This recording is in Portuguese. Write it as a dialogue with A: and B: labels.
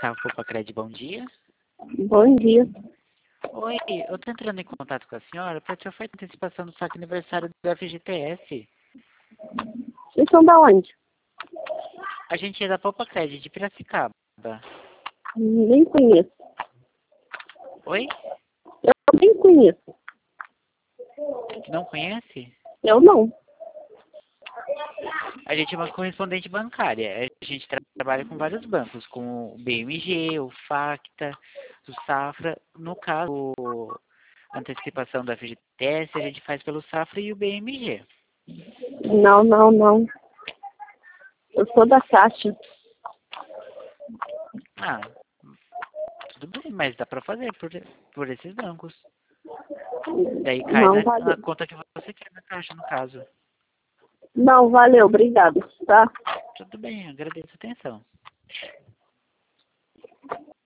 A: Itaú Poupa-Cred, bom dia.
B: Bom dia.
A: Oi, eu estou entrando em contato com a senhora para te oferecer antecipação do saque aniversário do FGTS.
B: Vocês são da onde?
A: A gente é da Poupa-Cred, de Piracicaba.
B: Nem conheço.
A: Oi?
B: Eu nem conheço.
A: Não conhece?
B: Eu não.
A: A gente é uma correspondente bancária. A gente trabalha com vários bancos, com o BMG, o Facta, o Safra. No caso, a antecipação do FGTS, a gente faz pelo Safra e o BMG.
B: Não. Eu sou da Caixa.
A: Ah, tudo bem, mas dá para fazer por esses bancos. Daí cai
B: Não,
A: na
B: valeu.
A: conta que você quer na caixa, no caso.
B: Não, valeu, obrigado, tá?
A: Tudo bem, agradeço a atenção.